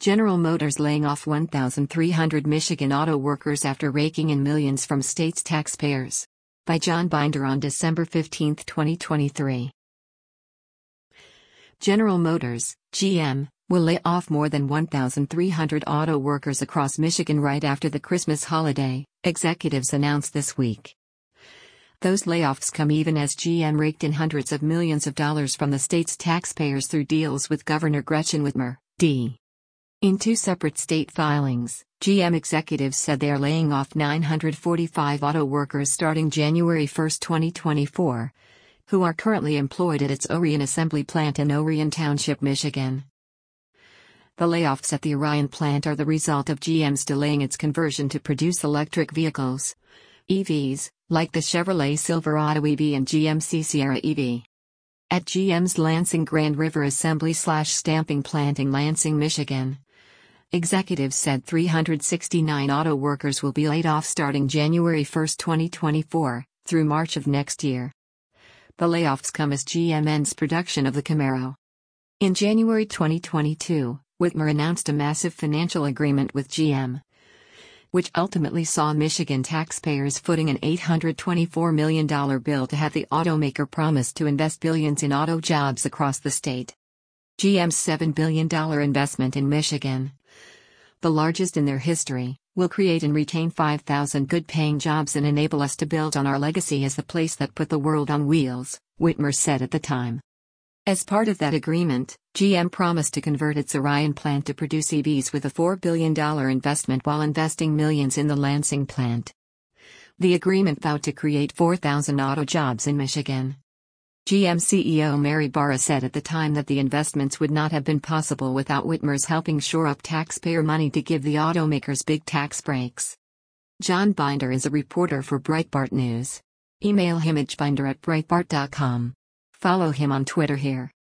General Motors laying off 1,300 Michigan auto workers after raking in millions from state's taxpayers. By John Binder on December 15, 2023. General Motors, GM, will lay off more than 1,300 auto workers across Michigan right after the Christmas holiday, executives announced this week. Those layoffs come even as GM raked in hundreds of millions of dollars from the state's taxpayers through deals with Governor Gretchen Whitmer, D. In two separate state filings, GM executives said they are laying off 945 auto workers starting January 1, 2024, who are currently employed at its Orion assembly plant in Orion Township, Michigan. The layoffs at the Orion plant are the result of GM's delaying its conversion to produce electric vehicles, EVs, like the Chevrolet Silverado EV and GMC Sierra EV. At GM's Lansing Grand River Assembly/Stamping Plant in Lansing, Michigan, executives said 369 auto workers will be laid off starting January 1, 2024, through March of next year. The layoffs come as GM ends production of the Camaro. In January 2022, Whitmer announced a massive financial agreement with GM, which ultimately saw Michigan taxpayers footing an $824 million bill to have the automaker promise to invest billions in auto jobs across the state. GM's $7 billion investment in Michigan, the largest in their history, will create and retain 5,000 good-paying jobs and enable us to build on our legacy as the place that put the world on wheels, Whitmer said at the time. As part of that agreement, GM promised to convert its Orion plant to produce EVs with a $4 billion investment while investing millions in the Lansing plant. The agreement vowed to create 4,000 auto jobs in Michigan. GM CEO Mary Barra said at the time that the investments would not have been possible without Whitmer's helping shore up taxpayer money to give the automakers big tax breaks. John Binder is a reporter for Breitbart News. Email him at binder@breitbart.com. Follow him on Twitter here.